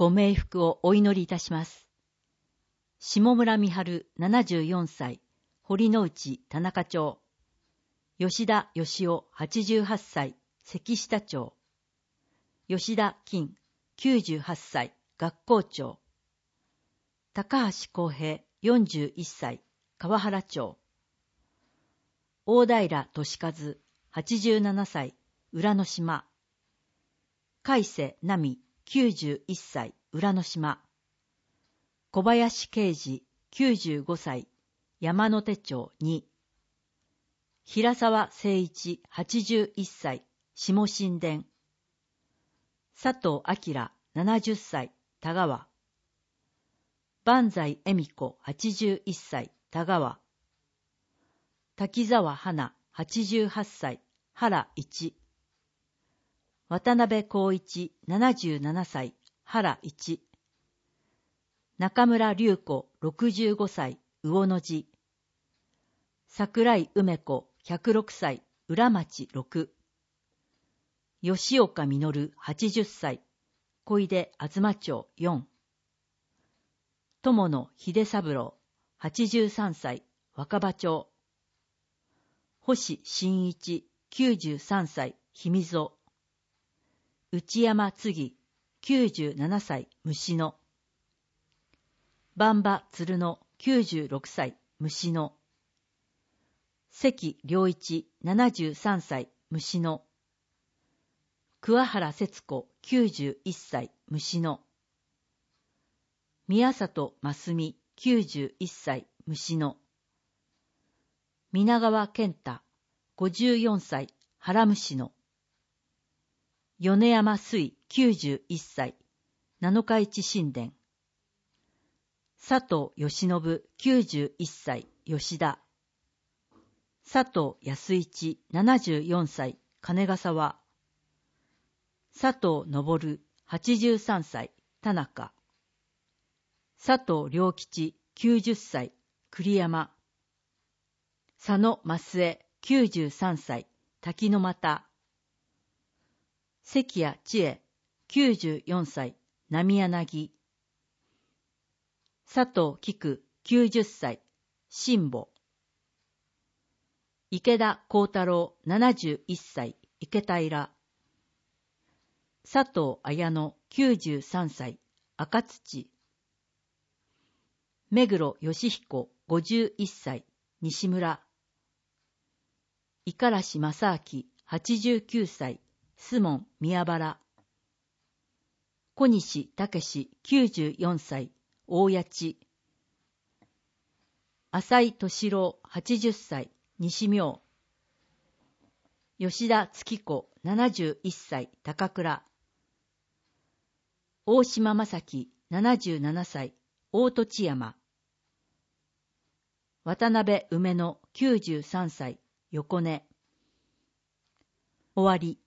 ご冥福をお祈りいたします。下村美春74歳、堀之内田中町。吉田義雄88歳、関下町。吉田金98歳、学校長。高橋公平41歳、川原町。大平俊和87歳、浦の島。海瀬奈美91歳、浦の島。小林啓二95歳、山手町2。平沢誠一81歳、下新田。佐藤明70歳、田川。万歳恵美子81歳、田川。滝沢花88歳、原一。渡辺光一77歳、原一。中村隆子65歳、魚の字。桜井梅子106歳、浦町6。吉岡実80歳、小出東町4。友野秀三郎83歳、若葉町。星新一93歳、氷見曽。内山次97歳、虫野。番場鶴野96歳、虫野。関良一73歳、虫野。桑原節子91歳、虫野。宮里真澄91歳、虫野。皆川健太54歳、原虫野。米山水91歳、七日市神殿。佐藤義信91歳、吉田。佐藤康一74歳、金ヶ沢。佐藤昇83歳、田中。佐藤良吉90歳、栗山。佐野増江93歳、滝の又。関谷千恵94歳、波柳。佐藤菊90歳、新保。池田幸太郎71歳、池平。佐藤綾乃93歳、赤土。目黒義彦51歳、西村。五十嵐正明89歳、須門宮原。小西武94歳、大谷地。浅井敏郎80歳、西明。吉田月子71歳、高倉。大島正樹77歳、大栃山。渡辺梅野93歳、横根。終わり。